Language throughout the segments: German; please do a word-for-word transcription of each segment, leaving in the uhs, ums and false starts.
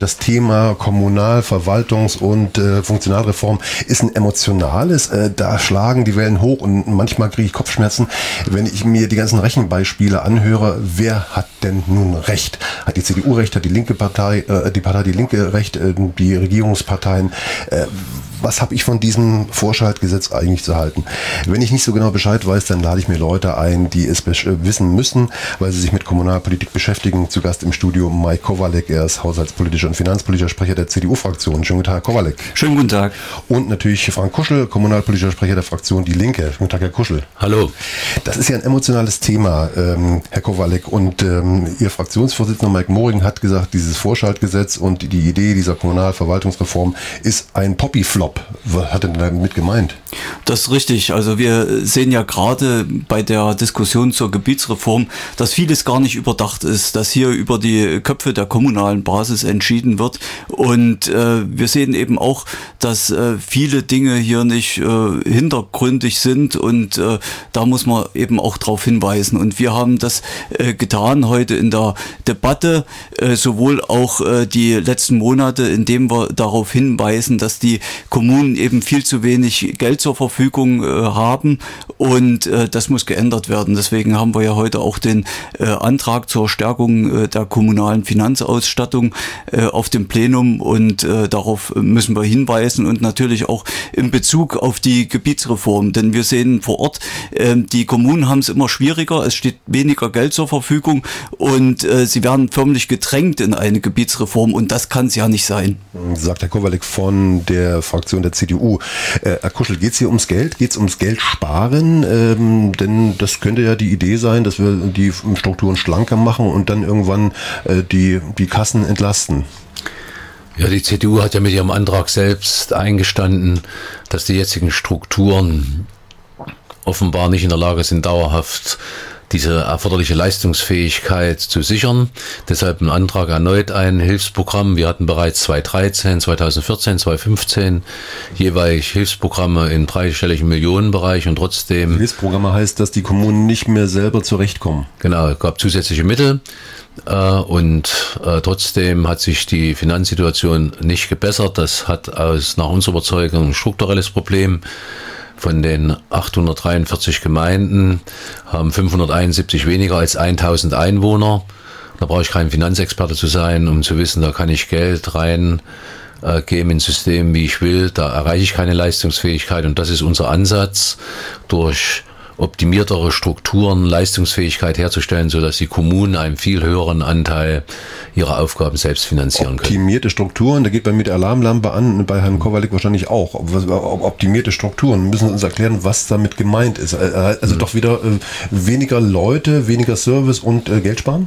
Das Thema Kommunal-, Verwaltungs- und äh, Funktionalreform ist ein emotionales. Äh, da schlagen die Wellen hoch und manchmal kriege ich Kopfschmerzen, wenn ich mir die ganzen Rechenbeispiele anhöre. Wer hat denn nun Recht? Hat die C D U Recht? Hat die linke Partei, äh, die Partei die Linke Recht? Äh, die Regierungsparteien? Äh, was habe ich von diesem Vorschaltgesetz eigentlich zu halten? Wenn ich nicht so genau Bescheid weiß, dann lade ich mir Leute ein, die es besch- wissen müssen, weil sie sich mit Kommunalpolitik beschäftigen. Zu Gast im Studio Mike Kowalek, er ist haushaltspolitischer und finanzpolitischer Sprecher der C D U-Fraktion. Schönen guten Tag, Herr Kowalek. Schönen guten Tag. Und natürlich Frank Kuschel, kommunalpolitischer Sprecher der Fraktion Die Linke. Schönen guten Tag, Herr Kuschel. Hallo. Das ist ja ein emotionales Thema, ähm, Herr Kowalek. Und ähm, Ihr Fraktionsvorsitzender Mike Moring hat gesagt, dieses Vorschaltgesetz und die Idee dieser Kommunalverwaltungsreform ist ein Poppy-Flop. Was hat er denn damit gemeint? Das ist richtig. Also wir sehen ja gerade bei der Diskussion zur Gebietsreform, dass vieles gar nicht überdacht ist, dass hier über die Köpfe der kommunalen Basis entschieden wird. Und äh, wir sehen eben auch, dass äh, viele Dinge hier nicht äh, hintergründig sind und äh, da muss man eben auch darauf hinweisen. Und wir haben das äh, getan heute in der Debatte, äh, sowohl auch äh, die letzten Monate, indem wir darauf hinweisen, dass die Kommunen eben viel zu wenig Geld zur Verfügung äh, haben und äh, das muss geändert werden. Deswegen haben wir ja heute auch den äh, Antrag zur Stärkung äh, der kommunalen Finanzausstattung äh, auf dem Plenum und äh, darauf müssen wir hinweisen und natürlich auch in Bezug auf die Gebietsreform, denn wir sehen vor Ort, äh, die Kommunen haben es immer schwieriger, es steht weniger Geld zur Verfügung und äh, sie werden förmlich gedrängt in eine Gebietsreform und das kann es ja nicht sein. Sagt Herr Kowalek von der Fraktion der C D U. Äh, Herr Kuschel, geht es hier ums Geld? Geht es ums Geld sparen? Ähm, denn das könnte ja die Idee sein, dass wir die Strukturen schlanker machen und dann irgendwann äh, die, die Kassen entlasten. Ja, die C D U hat ja mit ihrem Antrag selbst eingestanden, dass die jetzigen Strukturen offenbar nicht in der Lage sind, dauerhaft diese erforderliche Leistungsfähigkeit zu sichern. Deshalb ein Antrag erneut ein Hilfsprogramm. Wir hatten bereits zweitausenddreizehn, zweitausendvierzehn, zweitausendfünfzehn jeweils Hilfsprogramme in dreistelligen Millionenbereich und trotzdem... Hilfsprogramme heißt, dass die Kommunen nicht mehr selber zurechtkommen. Genau, es gab zusätzliche Mittel äh, und äh, trotzdem hat sich die Finanzsituation nicht gebessert. Das hat aus nach unserer Überzeugung ein strukturelles Problem. Von den achthundertdreiundvierzig Gemeinden haben fünfhunderteinundsiebzig weniger als tausend Einwohner. Da brauche ich kein Finanzexperte zu sein, um zu wissen, da kann ich Geld rein äh, geben ins System, wie ich will. Da erreiche ich keine Leistungsfähigkeit und das ist unser Ansatz, durch optimiertere Strukturen Leistungsfähigkeit herzustellen, sodass die Kommunen einen viel höheren Anteil ihrer Aufgaben selbst finanzieren können. Optimierte Strukturen, da geht bei mir die Alarmlampe an, bei Herrn Kowalek wahrscheinlich auch. Optimierte Strukturen, müssen uns erklären, was damit gemeint ist. Also mhm. doch wieder äh, weniger Leute, weniger Service und äh, Geld sparen?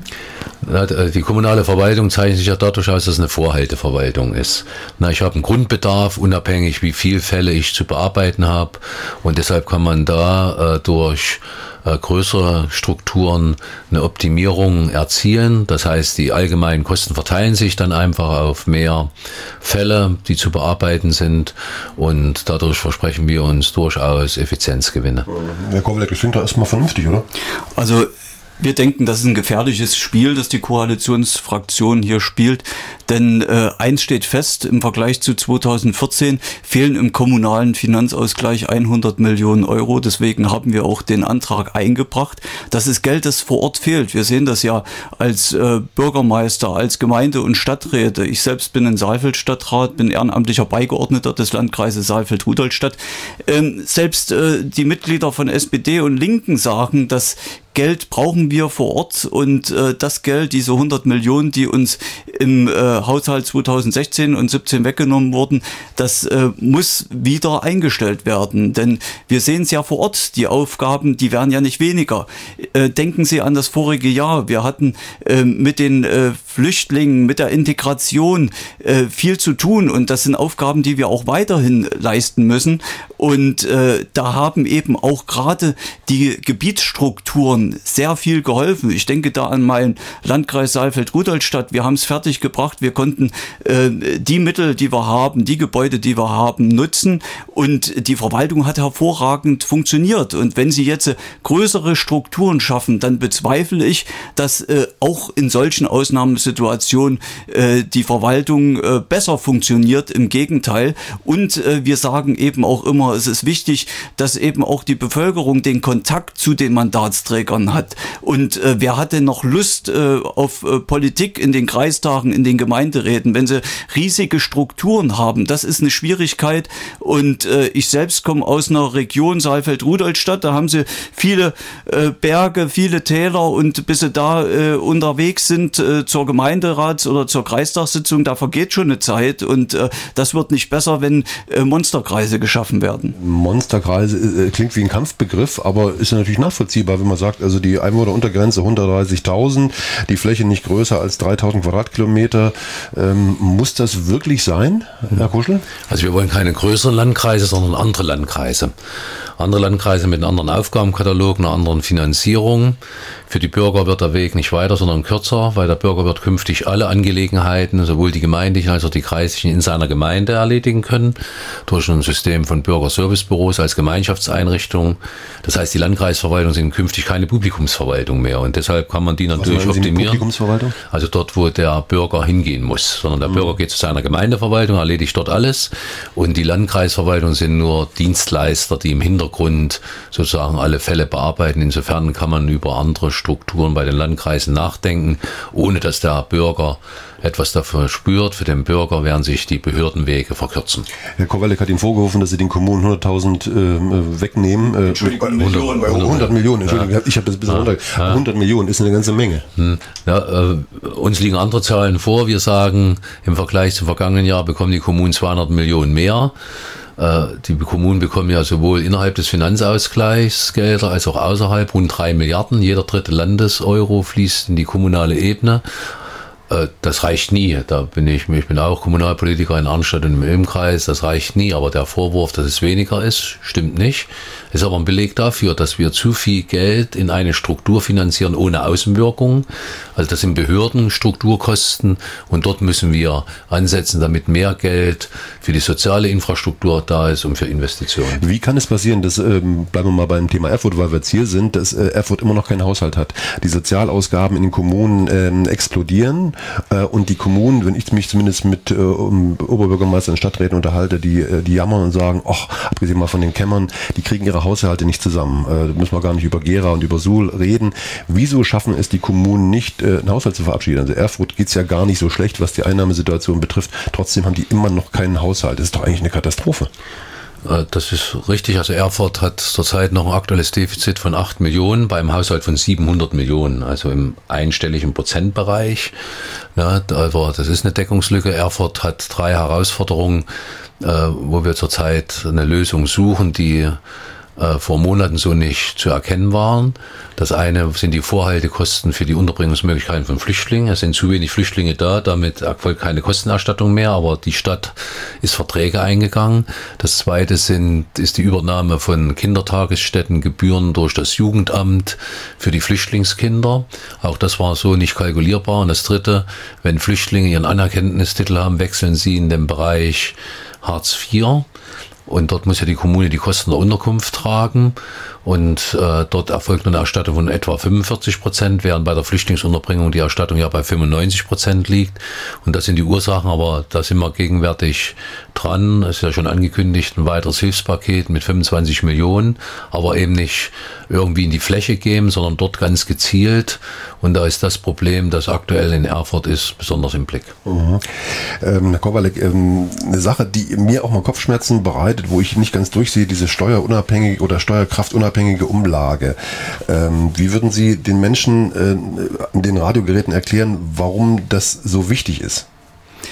Die kommunale Verwaltung zeichnet sich ja dadurch aus, dass es eine Vorhalteverwaltung ist. Na, ich habe einen Grundbedarf, unabhängig wie viele Fälle ich zu bearbeiten habe und deshalb kann man da äh, durch äh, größere Strukturen eine Optimierung erzielen. Das heißt, die allgemeinen Kosten verteilen sich dann einfach auf mehr Fälle, die zu bearbeiten sind und dadurch versprechen wir uns durchaus Effizienzgewinne. Herr Kowalek, das klingt doch erstmal vernünftig, oder? Also wir denken, das ist ein gefährliches Spiel, das die Koalitionsfraktion hier spielt, denn äh, eins steht fest, im Vergleich zu zweitausendvierzehn fehlen im kommunalen Finanzausgleich hundert Millionen Euro, deswegen haben wir auch den Antrag eingebracht. Das ist Geld, das vor Ort fehlt. Wir sehen das ja als äh, Bürgermeister, als Gemeinde- und Stadträte. Ich selbst bin in Saalfeld Stadtrat, bin ehrenamtlicher Beigeordneter des Landkreises Saalfeld-Rudolstadt. Ähm, selbst äh, die Mitglieder von S P D und Linken sagen, dass Geld brauchen wir vor Ort und äh, das Geld, diese hundert Millionen, die uns im äh, Haushalt zweitausendsechzehn und siebzehn weggenommen wurden, das äh, muss wieder eingestellt werden, denn wir sehen es ja vor Ort, die Aufgaben, die werden ja nicht weniger. Äh, denken Sie an das vorige Jahr, wir hatten äh, mit den äh, Flüchtlingen, mit der Integration äh, viel zu tun und das sind Aufgaben, die wir auch weiterhin leisten müssen Und äh, da haben eben auch gerade die Gebietsstrukturen sehr viel geholfen. Ich denke da an meinen Landkreis Saalfeld-Rudolstadt. Wir haben es fertig gebracht. Wir konnten äh, die Mittel, die wir haben, die Gebäude, die wir haben, nutzen. Und die Verwaltung hat hervorragend funktioniert. Und wenn Sie jetzt äh, größere Strukturen schaffen, dann bezweifle ich, dass äh, auch in solchen Ausnahmesituationen äh, die Verwaltung äh, besser funktioniert. Im Gegenteil. Und äh, wir sagen eben auch immer, es ist wichtig, dass eben auch die Bevölkerung den Kontakt zu den Mandatsträgern hat. Und äh, wer hat denn noch Lust äh, auf äh, Politik in den Kreistagen, in den Gemeinderäten, wenn sie riesige Strukturen haben? Das ist eine Schwierigkeit. Und äh, ich selbst komme aus einer Region Saalfeld-Rudolstadt, da haben sie viele äh, Berge, viele Täler, und bis sie da äh, unterwegs sind äh, zur Gemeinderats- oder zur Kreistagssitzung, da vergeht schon eine Zeit, und äh, das wird nicht besser, wenn äh, Monsterkreise geschaffen werden. Monsterkreise äh, klingt wie ein Kampfbegriff, aber ist ja natürlich nachvollziehbar, wenn man sagt, also die Einwohneruntergrenze hundertdreißigtausend, die Fläche nicht größer als dreitausend Quadratkilometer. Ähm, muss das wirklich sein, Herr Kuschel? Also wir wollen keine größeren Landkreise, sondern andere Landkreise. Andere Landkreise mit einem anderen Aufgabenkatalog, einer anderen Finanzierung. Für die Bürger wird der Weg nicht weiter, sondern kürzer, weil der Bürger wird künftig alle Angelegenheiten, sowohl die gemeindlichen als auch die kreislichen, in seiner Gemeinde erledigen können, durch ein System von Bürgerservicebüros als Gemeinschaftseinrichtung. Das heißt, die Landkreisverwaltungen sind künftig keine Publikumsverwaltung mehr, und deshalb kann man die natürlich optimieren. Publikumsverwaltung? Also dort, wo der Bürger hingehen muss, sondern der mhm. Bürger geht zu seiner Gemeindeverwaltung, erledigt dort alles, und die Landkreisverwaltungen sind nur Dienstleister, die im Hintergrund sozusagen alle Fälle bearbeiten. Insofern kann man über andere Strukturen bei den Landkreisen nachdenken, ohne dass der Bürger etwas dafür spürt. Für den Bürger werden sich die Behördenwege verkürzen. Herr Kowalek hat Ihnen vorgeworfen, dass Sie den Kommunen hunderttausend äh, wegnehmen. Äh, Entschuldigung, Millionen. hundert, hundert Millionen, Entschuldigung, ja. Ich habe das ein bisschen ja. runter. Ja. hundert Millionen ist eine ganze Menge. Ja, äh, uns liegen andere Zahlen vor. Wir sagen, im Vergleich zum vergangenen Jahr bekommen die Kommunen zweihundert Millionen mehr. Die Kommunen bekommen ja sowohl innerhalb des Finanzausgleichs Gelder als auch außerhalb rund drei Milliarden. Jeder dritte Landeseuro fließt in die kommunale Ebene. Das reicht nie. Da bin ich, ich bin auch Kommunalpolitiker in Arnstadt und im Ilm-Kreis. Das reicht nie. Aber der Vorwurf, dass es weniger ist, stimmt nicht. Ist aber ein Beleg dafür, dass wir zu viel Geld in eine Struktur finanzieren ohne Außenwirkung. Also das sind Behördenstrukturkosten, und dort müssen wir ansetzen, damit mehr Geld für die soziale Infrastruktur da ist und für Investitionen. Wie kann es passieren, dass, ähm, bleiben wir mal beim Thema Erfurt, weil wir jetzt hier sind, dass äh, Erfurt immer noch keinen Haushalt hat. Die Sozialausgaben in den Kommunen ähm, explodieren, äh, und die Kommunen, wenn ich mich zumindest mit äh, um, Oberbürgermeistern und Stadträten unterhalte, die, äh, die jammern und sagen, ach, abgesehen mal von den Kämmern, die kriegen ihre Haushalte nicht zusammen. Äh, da müssen wir gar nicht über Gera und über Suhl reden. Wieso schaffen es die Kommunen nicht, äh, einen Haushalt zu verabschieden? Also Erfurt geht es ja gar nicht so schlecht, was die Einnahmesituation betrifft. Trotzdem haben die immer noch keinen Haushalt. Das ist doch eigentlich eine Katastrophe. Das ist richtig. Also Erfurt hat zurzeit noch ein aktuelles Defizit von acht Millionen beim Haushalt von siebenhundert Millionen, also im einstelligen Prozentbereich. Ja, aber das ist eine Deckungslücke. Erfurt hat drei Herausforderungen, wo wir zurzeit eine Lösung suchen, die vor Monaten so nicht zu erkennen waren. Das eine sind die Vorhaltekosten für die Unterbringungsmöglichkeiten von Flüchtlingen. Es sind zu wenig Flüchtlinge da, damit erfolgt keine Kostenerstattung mehr, aber die Stadt ist Verträge eingegangen. Das zweite sind, ist die Übernahme von Kindertagesstätten, Gebühren durch das Jugendamt für die Flüchtlingskinder. Auch das war so nicht kalkulierbar. Und das dritte, wenn Flüchtlinge ihren Anerkenntnistitel haben, wechseln sie in den Bereich Hartz vier. Und dort muss ja die Kommune die Kosten der Unterkunft tragen. Und äh, dort erfolgt eine Erstattung von etwa fünfundvierzig Prozent, während bei der Flüchtlingsunterbringung die Erstattung ja bei fünfundneunzig Prozent liegt. Und das sind die Ursachen, aber da sind wir gegenwärtig dran. Es ist ja schon angekündigt, ein weiteres Hilfspaket mit fünfundzwanzig Millionen, aber eben nicht irgendwie in die Fläche geben, sondern dort ganz gezielt. Und da ist das Problem, das aktuell in Erfurt ist, besonders im Blick. Mhm. Ähm, Herr Kowalek, ähm, eine Sache, die mir auch mal Kopfschmerzen bereitet, wo ich nicht ganz durchsehe, diese steuerunabhängige oder steuerkraftunabhängige Umlage. Ähm, wie würden Sie den Menschen äh, an den Radiogeräten erklären, warum das so wichtig ist?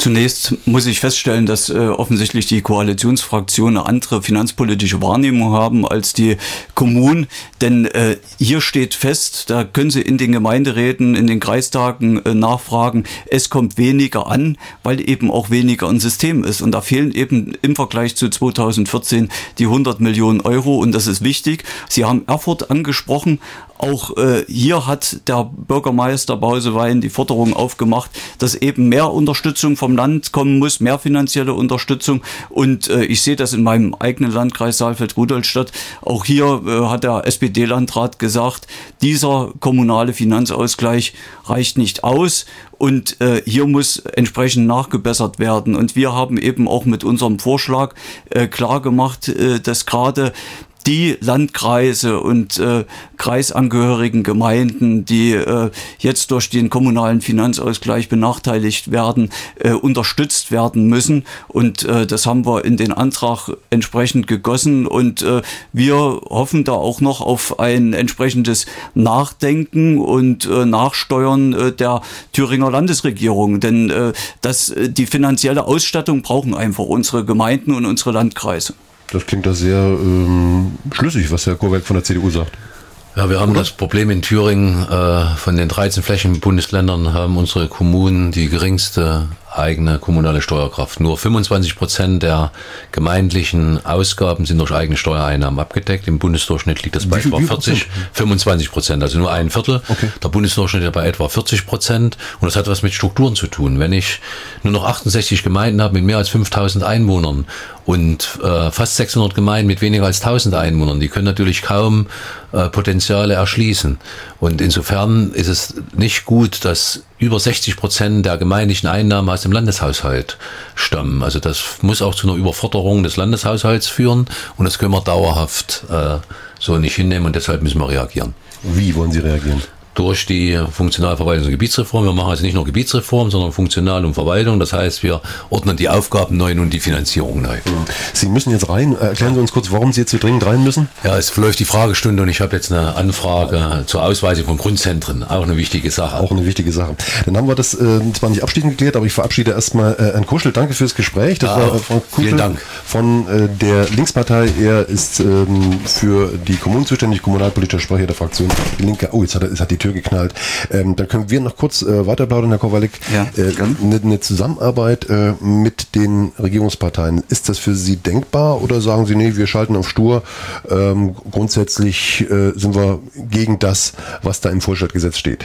Zunächst muss ich feststellen, dass äh, offensichtlich die Koalitionsfraktionen eine andere finanzpolitische Wahrnehmung haben als die Kommunen. Denn äh, hier steht fest, da können Sie in den Gemeinderäten, in den Kreistagen äh, nachfragen, es kommt weniger an, weil eben auch weniger ein System ist. Und da fehlen eben im Vergleich zu zweitausendvierzehn die hundert Millionen Euro. Und das ist wichtig. Sie haben Erfurt angesprochen. Auch äh, hier hat der Bürgermeister Bausewein die Forderung aufgemacht, dass eben mehr Unterstützung vom Land kommen muss, mehr finanzielle Unterstützung. Und äh, ich sehe das in meinem eigenen Landkreis Saalfeld-Rudolstadt. Auch hier äh, hat der S P D-Landrat gesagt, dieser kommunale Finanzausgleich reicht nicht aus. Und äh, hier muss entsprechend nachgebessert werden. Und wir haben eben auch mit unserem Vorschlag äh, klar gemacht, äh, dass gerade die Landkreise und äh, kreisangehörigen Gemeinden, die äh, jetzt durch den kommunalen Finanzausgleich benachteiligt werden, äh, unterstützt werden müssen. Und äh, das haben wir in den Antrag entsprechend gegossen. Und äh, wir hoffen da auch noch auf ein entsprechendes Nachdenken und äh, Nachsteuern äh, der Thüringer Landesregierung. Denn äh, das, die finanzielle Ausstattung brauchen einfach unsere Gemeinden und unsere Landkreise. Das klingt da sehr ähm, schlüssig, was Herr Kowalk von der C D U sagt. Ja, wir haben Oder? das Problem in Thüringen, äh, von den dreizehn Flächenbundesländern haben unsere Kommunen die geringste eigene kommunale Steuerkraft. Nur fünfundzwanzig Prozent der gemeindlichen Ausgaben sind durch eigene Steuereinnahmen abgedeckt. Im Bundesdurchschnitt liegt das bei etwa vierzig, fünfundzwanzig Prozent, also nur ein Viertel. Okay. Der Bundesdurchschnitt ist bei etwa vierzig Prozent. Und das hat was mit Strukturen zu tun. Wenn ich nur noch achtundsechzig Gemeinden habe mit mehr als fünftausend Einwohnern und äh, fast sechshundert Gemeinden mit weniger als tausend Einwohnern, die können natürlich kaum äh, Potenziale erschließen. Und insofern ist es nicht gut, dass über sechzig Prozent der gemeindlichen Einnahmen aus dem Landeshaushalt stammen. Also das muss auch zu einer Überforderung des Landeshaushalts führen und das können wir dauerhaft äh, so nicht hinnehmen und deshalb müssen wir reagieren. Wie wollen Sie reagieren? Durch die Funktionalverwaltungs- und Gebietsreform. Wir machen also nicht nur Gebietsreform, sondern Funktional- und Verwaltung. Das heißt, wir ordnen die Aufgaben neu und die Finanzierung neu. Sie müssen jetzt rein. Erklären Sie uns kurz, warum Sie jetzt so dringend rein müssen? Ja, es verläuft die Fragestunde und ich habe jetzt eine Anfrage zur Ausweisung von Grundzentren. Auch eine wichtige Sache. Auch eine wichtige Sache. Dann haben wir das äh, zwar nicht abschließend geklärt, aber ich verabschiede erstmal äh, Herrn Kuschel. Danke fürs Gespräch. Das ja, war äh, Frank Kuschel vielen Dank. Von äh, der Linkspartei. Er ist ähm, für die Kommunen zuständig, kommunalpolitischer Sprecher der Fraktion Die Linke. Oh, jetzt hat, er, jetzt hat die Tür geknallt. Ähm, dann können wir noch kurz äh, weiter plaudern, Herr Kowalek. Ja, äh, eine, eine Zusammenarbeit äh, mit den Regierungsparteien, ist das für Sie denkbar oder sagen Sie, nee, wir schalten auf stur, ähm, grundsätzlich äh, sind wir gegen das, was da im Vorstadtgesetz steht?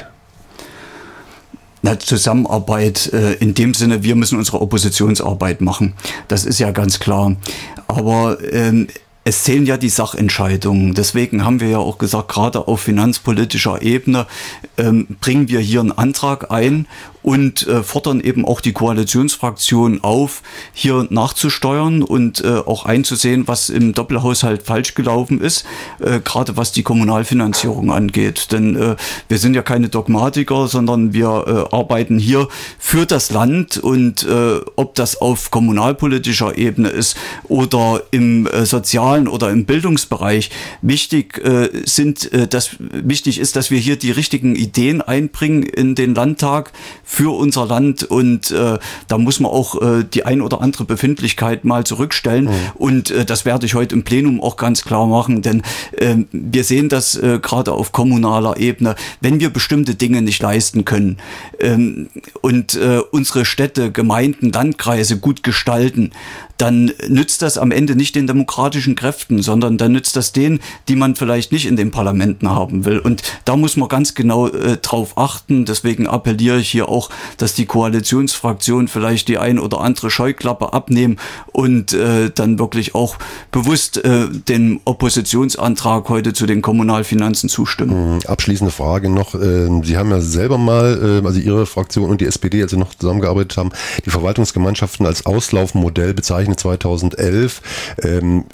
Na, Zusammenarbeit äh, in dem Sinne, wir müssen unsere Oppositionsarbeit machen. Das ist ja ganz klar. Aber ähm, es zählen ja die Sachentscheidungen. Deswegen haben wir ja auch gesagt, gerade auf finanzpolitischer Ebene ähm, bringen wir hier einen Antrag ein und äh, fordern eben auch die Koalitionsfraktion auf, hier nachzusteuern und äh, auch einzusehen, was im Doppelhaushalt falsch gelaufen ist, äh, gerade was die Kommunalfinanzierung angeht. Denn äh, wir sind ja keine Dogmatiker, sondern wir äh, arbeiten hier für das Land und äh, ob das auf kommunalpolitischer Ebene ist oder im äh, sozialen oder im Bildungsbereich, wichtig äh, sind, äh, dass wichtig ist, dass wir hier die richtigen Ideen einbringen in den Landtag für unser Land und äh, da muss man auch äh, die ein oder andere Befindlichkeit mal zurückstellen mhm. und äh, das werde ich heute im Plenum auch ganz klar machen, denn äh, wir sehen das äh, gerade auf kommunaler Ebene, wenn wir bestimmte Dinge nicht leisten können ähm, und äh, unsere Städte, Gemeinden, Landkreise gut gestalten, dann nützt das am Ende nicht den demokratischen Kräften, sondern dann nützt das denen, die man vielleicht nicht in den Parlamenten haben will. Und da muss man ganz genau äh, drauf achten. Deswegen appelliere ich hier auch, dass die Koalitionsfraktionen vielleicht die ein oder andere Scheuklappe abnehmen und äh, dann wirklich auch bewusst äh, dem Oppositionsantrag heute zu den Kommunalfinanzen zustimmen. Abschließende Frage noch. Sie haben ja selber mal, also Ihre Fraktion und die S P D, als Sie noch zusammengearbeitet haben, die Verwaltungsgemeinschaften als Auslaufmodell bezeichnet zweitausendelf. Ähm,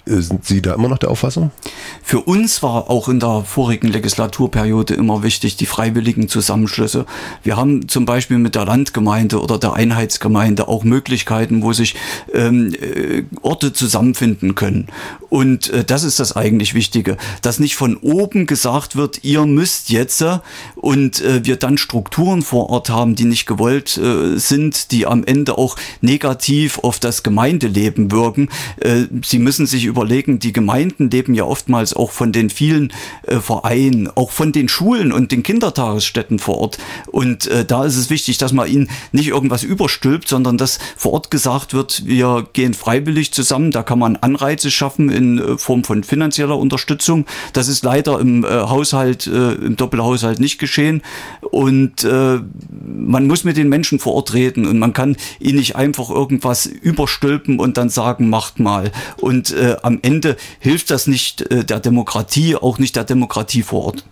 Sind Sie da immer noch der Auffassung? Für uns war auch in der vorigen Legislaturperiode immer wichtig, die freiwilligen Zusammenschlüsse. Wir haben zum Beispiel mit der Landgemeinde oder der Einheitsgemeinde auch Möglichkeiten, wo sich ähm, Orte zusammenfinden können. Und äh, das ist das eigentlich Wichtige, dass nicht von oben gesagt wird, ihr müsst jetzt äh, und äh, wir dann Strukturen vor Ort haben, die nicht gewollt äh, sind, die am Ende auch negativ auf das Gemeindeleben wirken. Äh, Sie müssen sich überlegen, die Gemeinden leben ja oftmals auch von den vielen äh, Vereinen, auch von den Schulen und den Kindertagesstätten vor Ort. Und äh, da ist es wichtig, dass man ihnen nicht irgendwas überstülpt, sondern dass vor Ort gesagt wird, wir gehen freiwillig zusammen. Da kann man Anreize schaffen in äh, Form von finanzieller Unterstützung. Das ist leider im äh, Haushalt, äh, im Doppelhaushalt nicht geschehen. Und äh, man muss mit den Menschen vor Ort reden und man kann ihnen nicht einfach irgendwas überstülpen und dann sagen, macht mal. Und äh, am Ende hilft das nicht äh, der Demokratie, auch nicht der Demokratie vor Ort.